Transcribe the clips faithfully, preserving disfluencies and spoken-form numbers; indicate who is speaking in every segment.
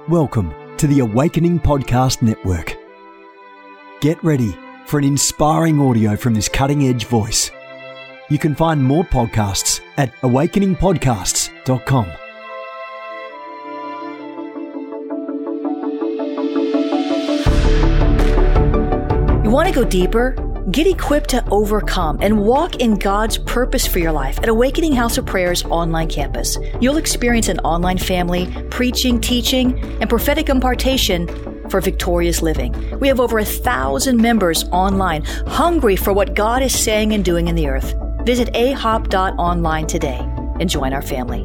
Speaker 1: Welcome to the Awakening Podcast Network. Get ready for an inspiring audio from this cutting-edge voice. You can find more podcasts at awakening podcasts dot com.
Speaker 2: You want to go deeper? Get equipped to overcome and walk in God's purpose for your life at Awakening House of Prayer's online campus. You'll experience an online family, preaching, teaching, and prophetic impartation for victorious living. We have over a thousand members online, hungry for what God is saying and doing in the earth. Visit a hop dot online today and join our family.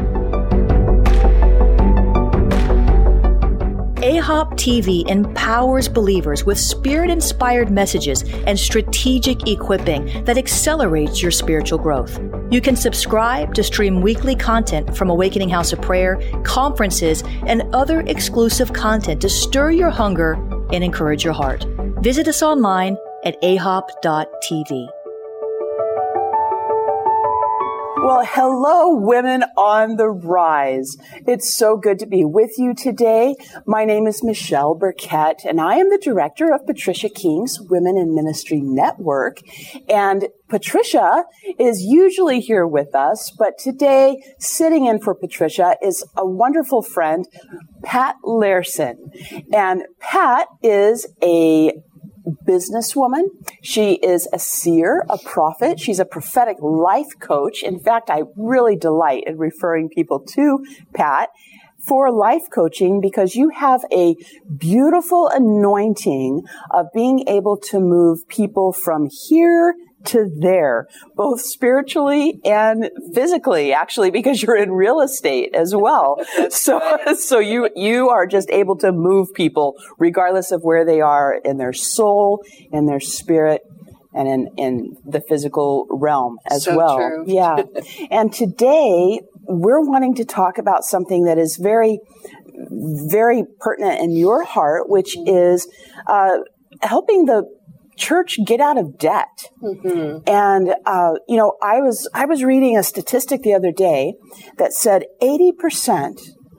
Speaker 2: A Hop T V empowers believers with Spirit-inspired messages and strategic equipping that accelerates your spiritual growth. You can subscribe to stream weekly content from Awakening House of Prayer, conferences, and other exclusive content to stir your hunger and encourage your heart. Visit us online at a hop dot t v.
Speaker 3: Well, hello, women on the rise. It's so good to be with you today. My name is Michelle Burkett, and I am the director of Patricia King's Women in Ministry Network. And Patricia is usually here with us, but today, sitting in for Patricia is a wonderful friend, Pat Larson. And Pat is a businesswoman. She is a seer, a prophet. She's a prophetic life coach. In fact, I really delight in referring people to Pat for life coaching because you have a beautiful anointing of being able to move people from here to there, both spiritually and physically, actually, because you're in real estate as well. So, so you, you are just able to move people regardless of where they are in their soul, in their spirit, and in, in the physical realm as
Speaker 4: so
Speaker 3: well.
Speaker 4: True.
Speaker 3: Yeah. And today we're wanting to talk about something that is very, very pertinent in your heart, which is, uh, helping the church get out of debt. Mm-hmm. And, uh, you know, I was, I was reading a statistic the other day that said eighty percent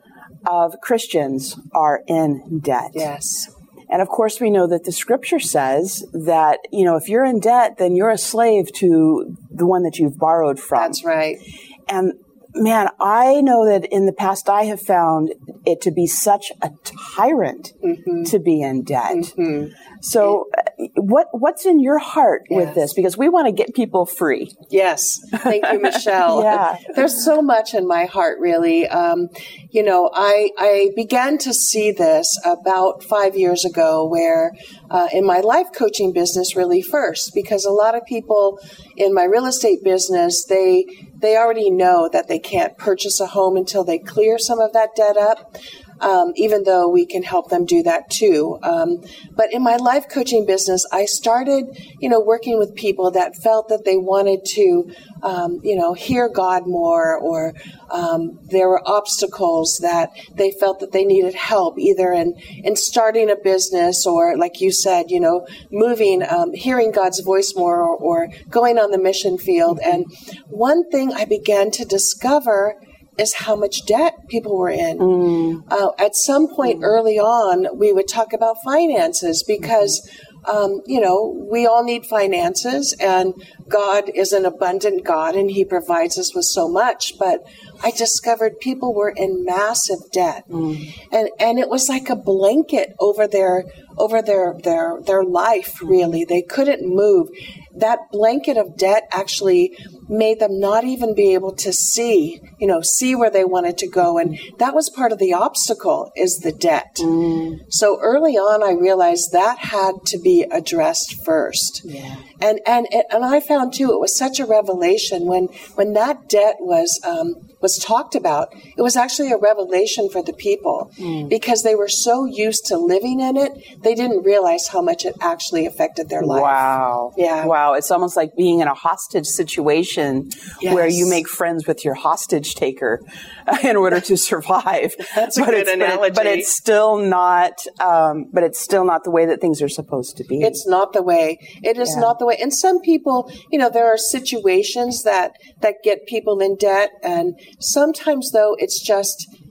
Speaker 3: of Christians are in debt.
Speaker 4: Yes.
Speaker 3: And of course, we know that the scripture says that, you know, if you're in debt, then you're a slave to the one that you've borrowed from.
Speaker 4: That's right.
Speaker 3: And man, I know that in the past I have found it to be such a tyrant mm-hmm. to be in debt. Mm-hmm. So what what's in your heart yes. with this? Because we want to get people free.
Speaker 4: Yes. Thank you, Michelle.
Speaker 3: Yeah.
Speaker 4: There's so much in my heart, really. Um, you know, I, I began to see this about five years ago where uh, in my life coaching business really first, because a lot of people in my real estate business, they they already know that they can't purchase a home until they clear some of that debt up. Um, even though we can help them do that too. Um, but in my life coaching business, I started, you know, working with people that felt that they wanted to, um, you know, hear God more, or um, there were obstacles that they felt that they needed help, either in, in starting a business or, like you said, you know, moving, um, hearing God's voice more, or, or going on the mission field. And one thing I began to discover is how much debt people were in. Mm. Uh, at some point mm. early on, we would talk about finances because, um, you know, we all need finances, and God is an abundant God, and He provides us with so much. But I discovered people were in massive debt, mm. and and it was like a blanket over their over their their their life. Really, they couldn't move. That blanket of debt actually made them not even be able to see, you know, see where they wanted to go. And that was part of the obstacle, is the debt. Mm. So early on, I realized that had to be addressed first. Yeah. And, and, and I found too, it was such a revelation when, when that debt was, um, was talked about. It was actually a revelation for the people mm. because they were so used to living in it, they didn't realize how much it actually affected their life.
Speaker 3: Wow.
Speaker 4: Yeah.
Speaker 3: Wow. It's almost like being in a hostage situation yes. where you make friends with your hostage taker in order to survive.
Speaker 4: That's a
Speaker 3: but
Speaker 4: good analogy.
Speaker 3: But, it, but it's still not, um, but it's still not the way that things are supposed to be.
Speaker 4: It's not the way. It is yeah. not the way. And some people, you know, there are situations that, that get people in debt. And sometimes though, it's just,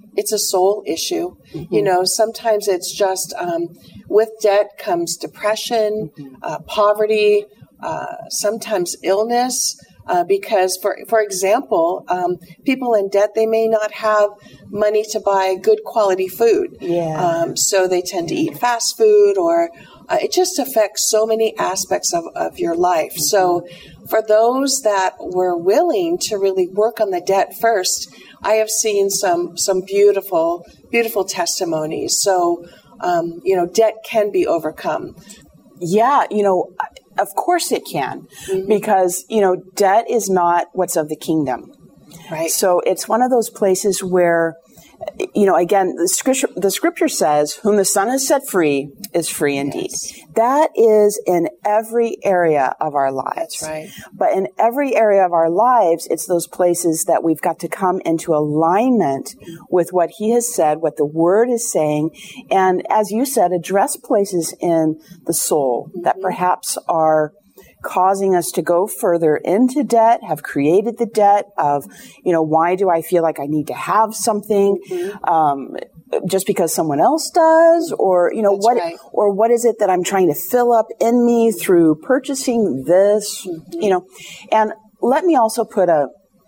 Speaker 4: it's a soul issue. Mm-hmm. You know, sometimes it's just um, with debt comes depression, mm-hmm. uh, poverty, uh, sometimes illness. Uh, because, for for example, um, people in debt, they may not have money to buy good quality food.
Speaker 3: Yeah.
Speaker 4: Um, so they tend to eat fast food, or uh, it just affects so many aspects of, of your life. Mm-hmm. So for those that were willing to really work on the debt first, I have seen some some beautiful, beautiful testimonies. So, um, you know, debt can be overcome.
Speaker 3: Yeah, you know, of course it can, mm-hmm. because, you know, debt is not what's of the kingdom.
Speaker 4: Right.
Speaker 3: So it's one of those places where, you know, again, the scripture, the scripture says, whom the Son has set free is free indeed.
Speaker 4: Yes.
Speaker 3: That is in every area of our lives.
Speaker 4: That's right.
Speaker 3: But in every area of our lives, it's those places that we've got to come into alignment with what He has said, what the Word is saying, and as you said, address places in the soul mm-hmm. that perhaps are causing us to go further into debt, have created the debt of, you know, why do I feel like I need to have something, mm-hmm. um, just because someone else does, or, you know,
Speaker 4: That's
Speaker 3: what,
Speaker 4: right.
Speaker 3: or what is it that I'm trying to fill up in me through purchasing this, mm-hmm. you know, and let me also put a,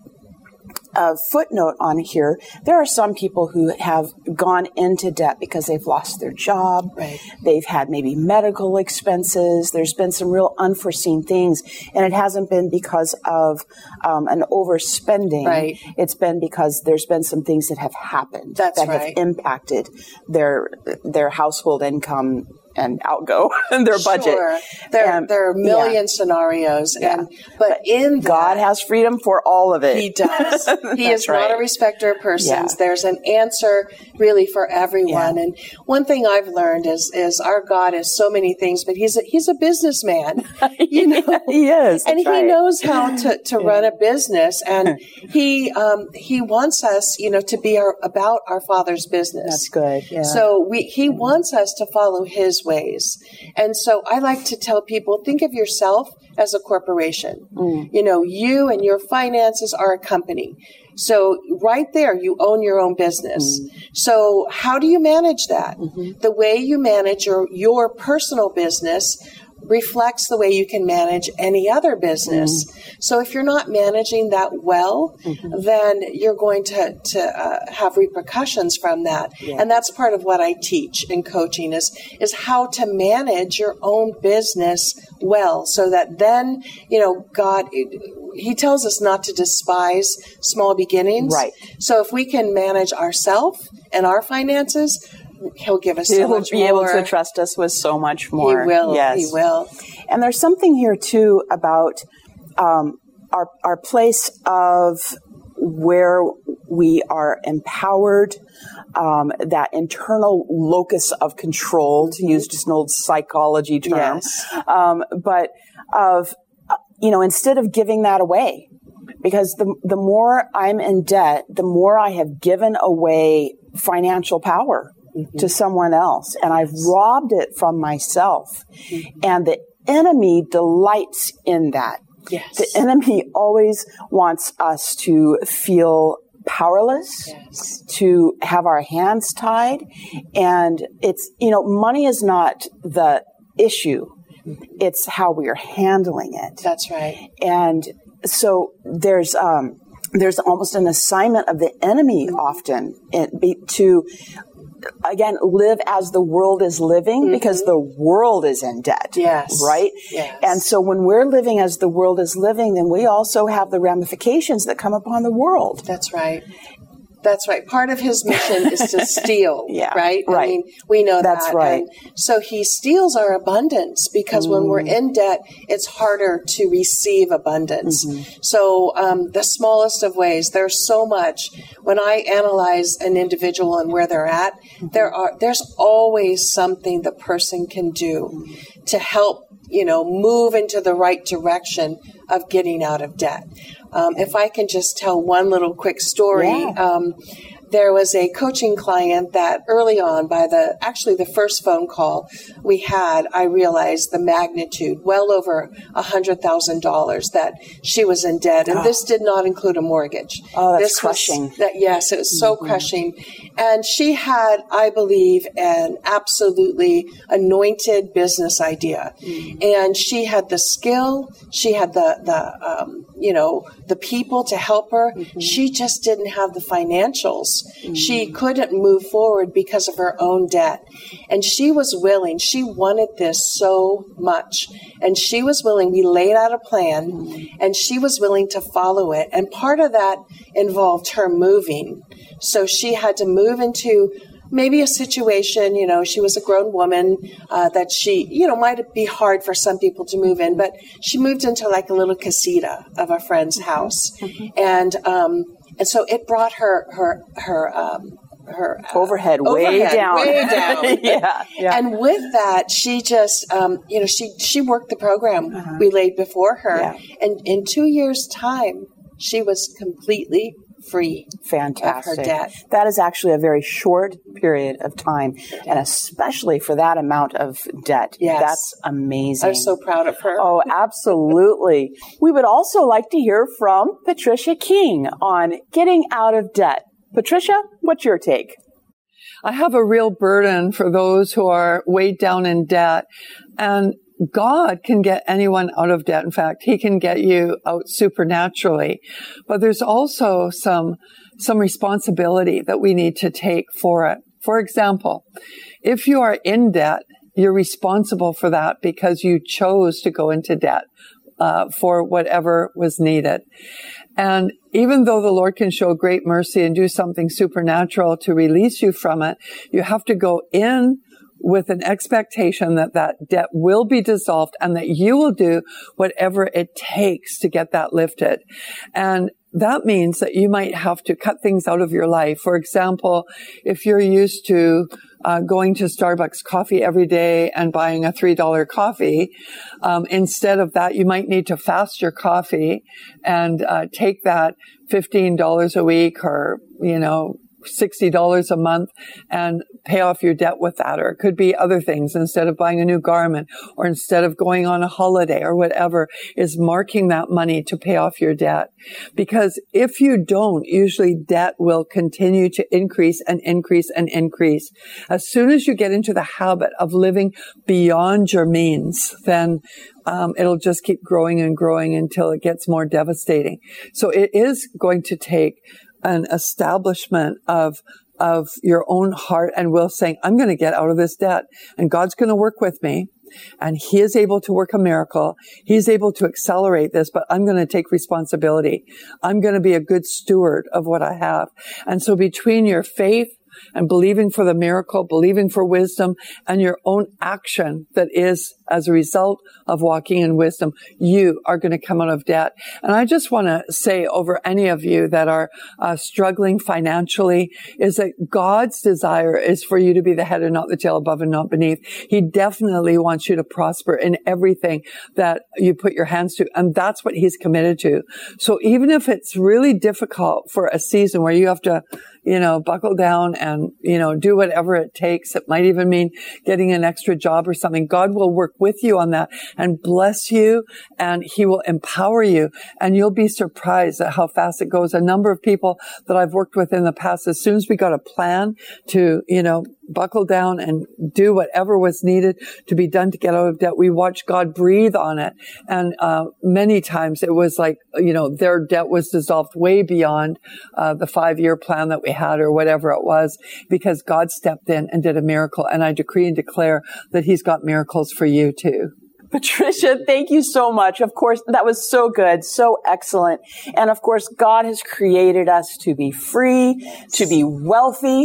Speaker 3: a footnote on here. There are some people who have gone into debt because they've lost their job.
Speaker 4: Right.
Speaker 3: They've had maybe medical expenses. There's been some real unforeseen things, and it hasn't been because of um, an overspending.
Speaker 4: Right.
Speaker 3: It's been because there's been some things that have happened
Speaker 4: That's
Speaker 3: that
Speaker 4: right.
Speaker 3: have impacted their their household income and outgo their budget.
Speaker 4: Sure. There,
Speaker 3: and,
Speaker 4: there are million
Speaker 3: yeah.
Speaker 4: scenarios,
Speaker 3: Yeah.
Speaker 4: and but, but in that,
Speaker 3: God has freedom for all of it.
Speaker 4: He does. He is
Speaker 3: right.
Speaker 4: not a respecter of persons.
Speaker 3: Yeah.
Speaker 4: There's an answer really for everyone.
Speaker 3: Yeah.
Speaker 4: And one thing I've learned is is our God is so many things, but he's a, he's a businessman. You know,
Speaker 3: he is,
Speaker 4: and he
Speaker 3: right.
Speaker 4: knows how to, to
Speaker 3: yeah.
Speaker 4: run a business, and he um, he wants us, you know, to be our, about our Father's business.
Speaker 3: That's good. Yeah.
Speaker 4: So we he wants us to follow His ways. And so I like to tell people, think of yourself as a corporation. Mm. You know, you and your finances are a company. So right there, you own your own business. Mm. So how do you manage that? Mm-hmm. The way you manage your, your personal business reflects the way you can manage any other business. Mm-hmm. So if you're not managing that well, mm-hmm. then you're going to, to uh, have repercussions from that. Yeah. And that's part of what I teach in coaching is, is how to manage your own business well, so that then, you know, God, He tells us not to despise small beginnings.
Speaker 3: Right.
Speaker 4: So if we can manage ourselves and our finances, He'll give us so
Speaker 3: He'll
Speaker 4: much
Speaker 3: be
Speaker 4: more.
Speaker 3: able to trust us with so much more.
Speaker 4: He will.
Speaker 3: Yes.
Speaker 4: He will.
Speaker 3: And there's something here too about um, our our place of where we are empowered, um, that internal locus of control, to use just an old psychology term.
Speaker 4: Yes.
Speaker 3: Um, but of you know, instead of giving that away, because the the more I'm in debt, the more I have given away financial power. Mm-hmm. to someone else, and I've robbed it from myself. Mm-hmm. And the enemy delights in that.
Speaker 4: Yes.
Speaker 3: The enemy always wants us to feel powerless,
Speaker 4: yes.
Speaker 3: to have our hands tied. And it's, you know, money is not the issue. Mm-hmm. It's how we are handling it.
Speaker 4: That's right.
Speaker 3: And so there's, um, there's almost an assignment of the enemy mm-hmm. often in, be, to, again, live as the world is living, mm-hmm. because the world is in debt.
Speaker 4: Yes.
Speaker 3: Right?
Speaker 4: Yes.
Speaker 3: And so when we're living as the world is living, then we also have the ramifications that come upon the world.
Speaker 4: That's right. That's right. Part of his mission is to steal,
Speaker 3: yeah,
Speaker 4: right?
Speaker 3: right?
Speaker 4: I mean, we know
Speaker 3: That's
Speaker 4: that.
Speaker 3: right.
Speaker 4: And so he steals our abundance because mm. when we're in debt, it's harder to receive abundance. Mm-hmm. So um, the smallest of ways, there's so much. When I analyze an individual and where they're at, mm-hmm. there are there's always something the person can do mm-hmm. to help, you know, move into the right direction of getting out of debt. Um, if I can just tell one little quick story,
Speaker 3: yeah.
Speaker 4: um, there was a coaching client that early on, by the actually the first phone call we had, I realized the magnitude, well over one hundred thousand dollars that she was in debt. And oh. this did not include a mortgage.
Speaker 3: Oh, that's
Speaker 4: this
Speaker 3: crushing.
Speaker 4: Was, that, yes, it was so mm-hmm. crushing. And she had, I believe, an absolutely anointed business idea. Mm-hmm. And she had the skill, she had the, the um, you know, the people to help her. Mm-hmm. She just didn't have the financials. Mm-hmm. She couldn't move forward because of her own debt. And she was willing. She wanted this so much. And she was willing. We laid out a plan, mm-hmm. and she was willing to follow it. And part of that involved her moving. So she had to move into maybe a situation, you know, she was a grown woman uh, that she, you know, might be hard for some people to move in, but she moved into like a little casita of a friend's house. Mm-hmm. And um, and so it brought her, her, her, um, her uh,
Speaker 3: overhead,
Speaker 4: overhead
Speaker 3: way down.
Speaker 4: Way down.
Speaker 3: yeah, yeah.
Speaker 4: And with that, she just, um, you know, she, she worked the program uh-huh. we laid before her. Yeah. And in two years' time, she was completely free.
Speaker 3: Fantastic.
Speaker 4: Of her debt.
Speaker 3: That is actually a very short period of time, and especially for that amount of debt.
Speaker 4: Yes.
Speaker 3: That's amazing.
Speaker 4: I'm so proud of her.
Speaker 3: Oh, absolutely. We would also like to hear from Patricia King on getting out of debt. Patricia, what's your take?
Speaker 5: I have a real burden for those who are weighed down in debt, and God can get anyone out of debt. In fact, He can get you out supernaturally. But there's also some, some responsibility that we need to take for it. For example, if you are in debt, you're responsible for that because you chose to go into debt, uh, for whatever was needed. And even though the Lord can show great mercy and do something supernatural to release you from it, you have to go in with an expectation that that debt will be dissolved and that you will do whatever it takes to get that lifted. And that means that you might have to cut things out of your life. For example, if you're used to uh, going to Starbucks coffee every day and buying a three dollar coffee, um, instead of that, you might need to fast your coffee and uh, take that fifteen dollars a week or, you know, sixty dollars a month and pay off your debt with that. Or it could be other things. Instead of buying a new garment or instead of going on a holiday or whatever, is marking that money to pay off your debt. Because if you don't, usually debt will continue to increase and increase and increase. As soon as you get into the habit of living beyond your means, then Um, it'll just keep growing and growing until it gets more devastating. So it is going to take an establishment of of your own heart and will saying, I'm going to get out of this debt and God's going to work with me. And He is able to work a miracle. He's able to accelerate this, but I'm going to take responsibility. I'm going to be a good steward of what I have. And so between your faith and believing for the miracle, believing for wisdom, and your own action that is as a result of walking in wisdom, you are going to come out of debt. And I just want to say over any of you that are uh, struggling financially is that God's desire is for you to be the head and not the tail, above and not beneath. He definitely wants you to prosper in everything that you put your hands to. And that's what He's committed to. So even if it's really difficult for a season where you have to, you know, buckle down and, you know, do whatever it takes. It might even mean getting an extra job or something. God will work with you on that and bless you, and He will empower you, and you'll be surprised at how fast it goes. A number of people that I've worked with in the past, as soon as we got a plan to, you know, buckle down and do whatever was needed to be done to get out of debt, we watched God breathe on it. And uh many times it was like, you know, their debt was dissolved way beyond uh the five-year plan that we had or whatever it was, because God stepped in and did a miracle. And I decree and declare that He's got miracles for you too.
Speaker 3: Patricia, thank you so much. Of course, that was so good, so excellent. And of course, God has created us to be free, to be wealthy,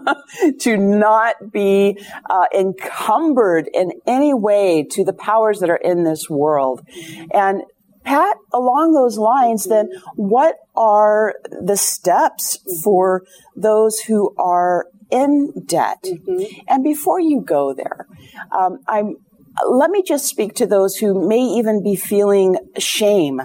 Speaker 3: to not be uh, encumbered in any way to the powers that are in this world. And Pat, along those lines, then what are the steps for those who are in debt? Mm-hmm. And before you go there, um, I'm Let me just speak to those who may even be feeling shame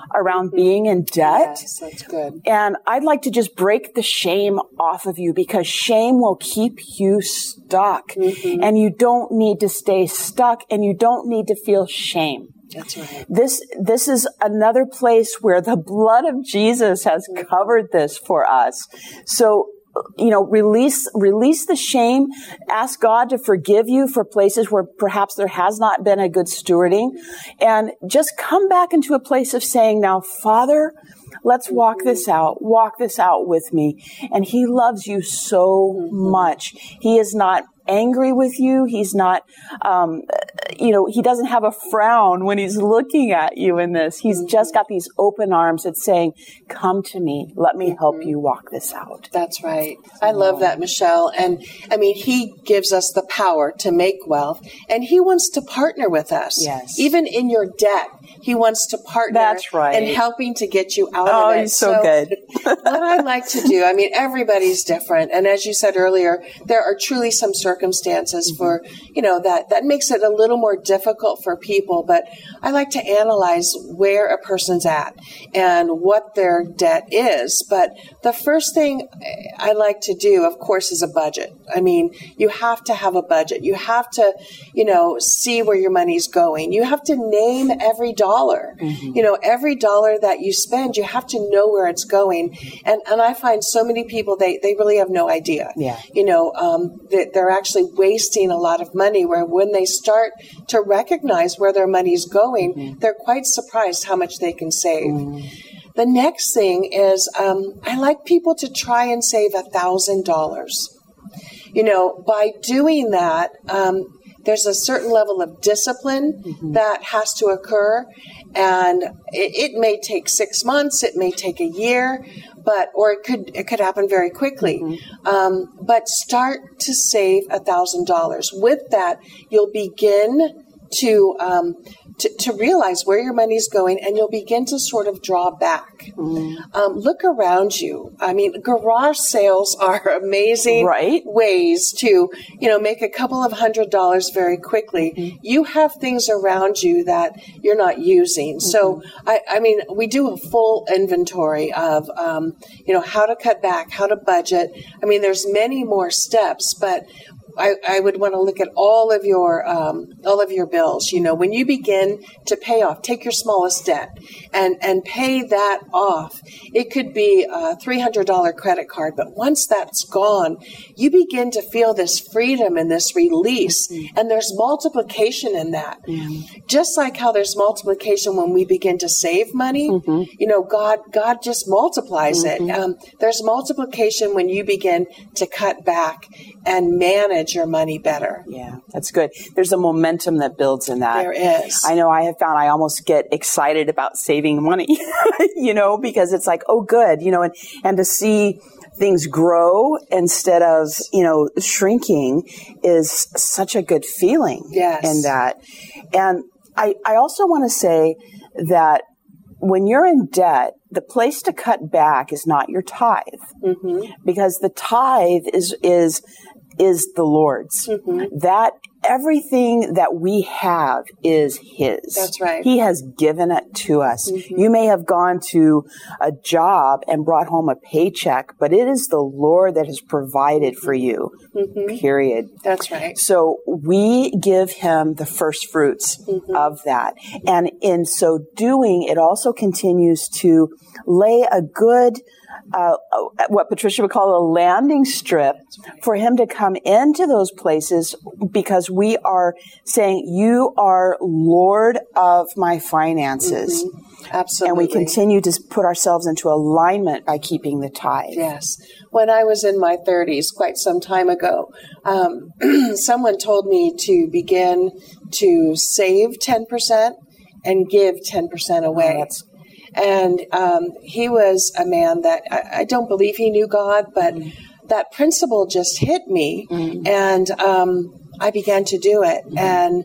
Speaker 3: around being in debt.
Speaker 4: Yes, that's good.
Speaker 3: And I'd like to just break the shame off of you, because shame will keep you stuck. Mm-hmm. And you don't need to stay stuck, and you don't need to feel shame.
Speaker 4: That's right.
Speaker 3: This, this is another place where the blood of Jesus has mm-hmm. covered this for us. So, you know, release, release the shame. Ask God to forgive you for places where perhaps there has not been a good stewarding, and just come back into a place of saying, now, Father, let's walk this out. Walk this out with me. And He loves you so much. He is not angry with you. He's not, um, you know, He doesn't have a frown when He's looking at you in this. He's mm-hmm. just got these open arms that's saying, come to me. Let me help mm-hmm. you walk this out.
Speaker 4: That's right. I love that, Michelle. And I mean, He gives us the power to make wealth, and He wants to partner with us.
Speaker 3: Yes.
Speaker 4: Even in your debt, He wants to partner.
Speaker 3: That's right.
Speaker 4: in helping to get you out
Speaker 3: oh,
Speaker 4: of it.
Speaker 3: He's so, so good.
Speaker 4: What I like to do, I mean, everybody's different. And as you said earlier, there are truly some circumstances mm-hmm. for, you know, that, that makes it a little more difficult for people. But I like to analyze where a person's at and what their debt is. But the first thing I like to do, of course, is a budget. I mean, you have to have a budget. You have to, you know, see where your money's going. You have to name every dollar. Mm-hmm. You know, every dollar that you spend, you have to know where it's going. And and I find so many people, they, they really have no idea.
Speaker 3: Yeah.
Speaker 4: You know, um, they, they're actually wasting a lot of money, where when they start to recognize where their money's going, mm-hmm. they're quite surprised how much they can save. Mm-hmm. The next thing is, um, I like people to try and save a thousand dollars. You know, by doing that, um, there's a certain level of discipline mm-hmm. that has to occur, and it, it may take six months, it may take a year, but or it could it could happen very quickly. Mm-hmm. Um, but start to save a thousand dollars. With that, you'll begin to um, to, to realize where your money's going, and you'll begin to sort of draw back. Mm. Um, look around you. I mean, garage sales are amazing
Speaker 3: right?
Speaker 4: ways to, you know, make a couple of hundred dollars very quickly. Mm-hmm. You have things around you that you're not using. Mm-hmm. So, I, I mean, we do a full inventory of, um, you know, how to cut back, how to budget. I mean, there's many more steps, but I, I would want to look at all of your um, all of your bills. You know, when you begin to pay off, take your smallest debt and and pay that off. It could be a three hundred dollars credit card, but once that's gone, you begin to feel this freedom and this release, mm-hmm. and there's multiplication in that. Mm-hmm. Just like how there's multiplication when we begin to save money, mm-hmm. you know, God God just multiplies mm-hmm. it. Um, there's multiplication when you begin to cut back and manage your money better.
Speaker 3: Yeah, that's good. There's a momentum that builds in that.
Speaker 4: There is.
Speaker 3: I know I have found I almost get excited about saving money, you know, because it's like, oh, good, you know, and, and to see things grow instead of, you know, shrinking is such a good feeling
Speaker 4: yes.
Speaker 3: in that. And I, I also want to say that when you're in debt, the place to cut back is not your tithe, mm-hmm. because the tithe is, is, is the Lord's. Mm-hmm. That everything that we have is His.
Speaker 4: That's right.
Speaker 3: He has given it to us. Mm-hmm. You may have gone to a job and brought home a paycheck, but it is the Lord that has provided for you, mm-hmm. period.
Speaker 4: That's right.
Speaker 3: So we give Him the first fruits mm-hmm. of that. And in so doing, it also continues to lay a good Uh, what Patricia would call a landing strip for Him to come into those places, because we are saying, you are Lord of my finances.
Speaker 4: Mm-hmm. Absolutely.
Speaker 3: And we continue to put ourselves into alignment by keeping the tithe.
Speaker 4: Yes. When I was in my thirties, quite some time ago, um, someone told me to begin to save ten percent and give ten percent away. Oh, that's And um, he was a man that I, I don't believe he knew God, but mm. that principle just hit me, mm. and um, I began to do it. Mm. And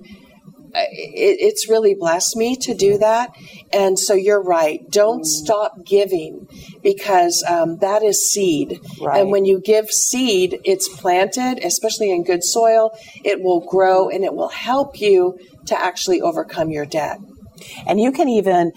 Speaker 4: it, it's really blessed me to do that. And so you're right. Don't mm. stop giving, because um, that is seed.
Speaker 3: Right.
Speaker 4: And when you give seed, it's planted, especially in good soil. It will grow, and it will help you to actually overcome your debt.
Speaker 3: And you can even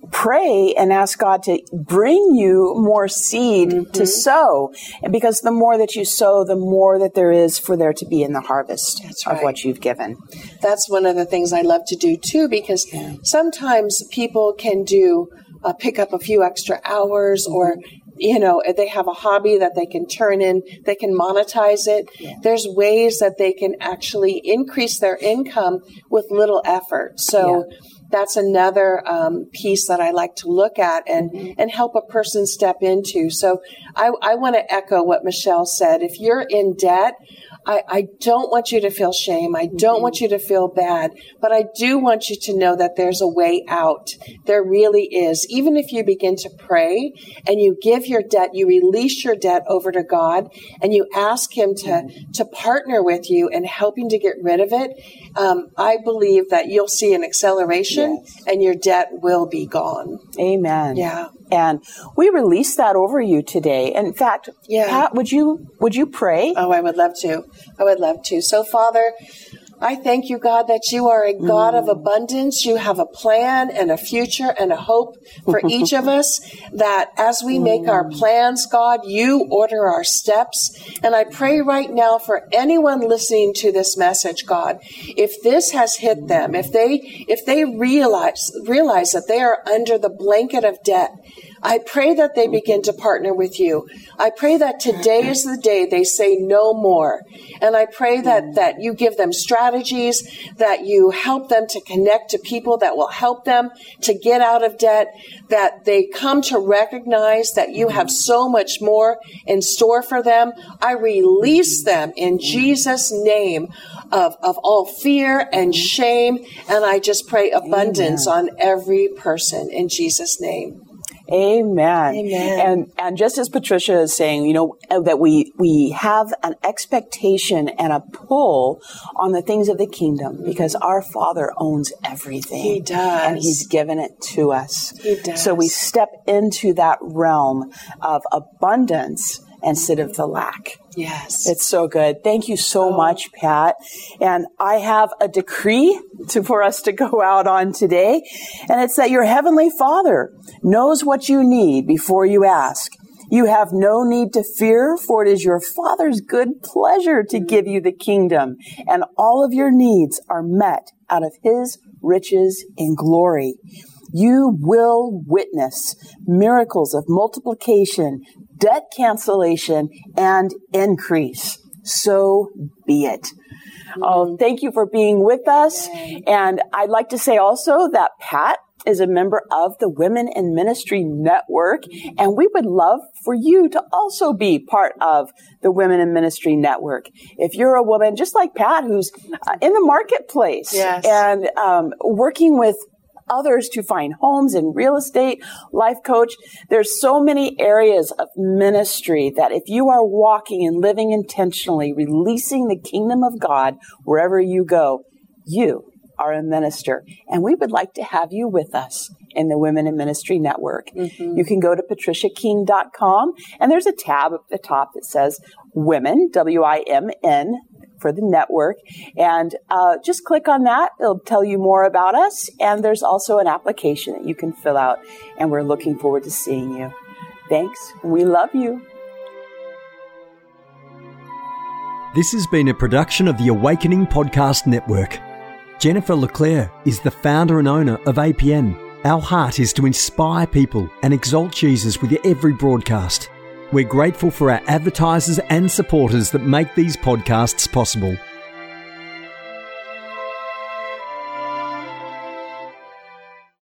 Speaker 3: pray and ask God to bring you more seed mm-hmm. to sow. And because the more that you sow, the more that there is for there to be in the harvest
Speaker 4: That's right.
Speaker 3: of what you've given.
Speaker 4: That's one of the things I love to do too, because yeah. sometimes people can do uh, pick up a few extra hours mm-hmm. or you know, if they have a hobby that they can turn in, they can monetize it. Yeah. There's ways that they can actually increase their income with little effort. So yeah. that's another um, piece that I like to look at and, mm-hmm. and help a person step into. So I, I want to echo what Michelle said. If you're in debt, I, I don't want you to feel shame. I don't mm-hmm. want you to feel bad, but I do want you to know that there's a way out. There really is. Even if you begin to pray and you give your debt, you release your debt over to God and you ask Him to, mm-hmm. to partner with you in helping to get rid of it. Um, I believe that you'll see an acceleration yes. and your debt will be gone.
Speaker 3: Amen.
Speaker 4: Yeah.
Speaker 3: And we release that over you today. In fact,
Speaker 4: yeah.
Speaker 3: Pat, would you would you pray?
Speaker 4: Oh, I would love to. I would love to. So, Father, I thank you, God, that you are a God mm. of abundance. You have a plan and a future and a hope for each of us, that as we make mm. our plans, God, you order our steps. And I pray right now for anyone listening to this message, God, if this has hit them, if they if they realize realize that they are under the blanket of debt, I pray that they begin to partner with you. I pray that today is the day they say no more. And I pray that, that you give them strategies, that you help them to connect to people that will help them to get out of debt, that they come to recognize that you have so much more in store for them. I release them in Jesus' name of, of all fear and shame. And I just pray abundance Amen. On every person in Jesus' name.
Speaker 3: Amen.
Speaker 4: Amen.
Speaker 3: And and just as Patricia is saying, you know, that we we have an expectation and a pull on the things of the kingdom because our Father owns everything.
Speaker 4: He does.
Speaker 3: And He's given it to us.
Speaker 4: He does.
Speaker 3: So we step into that realm of abundance instead of the lack.
Speaker 4: Yes.
Speaker 3: It's so good. Thank you so
Speaker 4: oh.
Speaker 3: much, Pat. And I have a decree to, for us to go out on today. And it's that your Heavenly Father knows what you need before you ask. You have no need to fear, for it is your Father's good pleasure to give you the kingdom. And all of your needs are met out of His riches in glory. You will witness miracles of multiplication, debt cancellation, and increase. So be it. Oh, thank you for being with us. And I'd like to say also that Pat is a member of the Women in Ministry Network, and we would love for you to also be part of the Women in Ministry Network. If you're a woman, just like Pat, who's uh, in the marketplace
Speaker 4: yes.
Speaker 3: and um, working with others to find homes in real estate, life coach. There's so many areas of ministry that if you are walking and living intentionally, releasing the kingdom of God wherever you go, you are a minister. And we would like to have you with us in the Women in Ministry Network. Mm-hmm. You can go to patricia king dot com and there's a tab at the top that says Women, W I M N, for the network. And uh, just click on that. It'll tell you more about us. And there's also an application that you can fill out. And we're looking forward to seeing you. Thanks. We love you.
Speaker 1: This has been a production of the Awakening Podcast Network. Jennifer LeClaire is the founder and owner of A P N. Our heart is to inspire people and exalt Jesus with every broadcast. We're grateful for our advertisers and supporters that make these podcasts possible.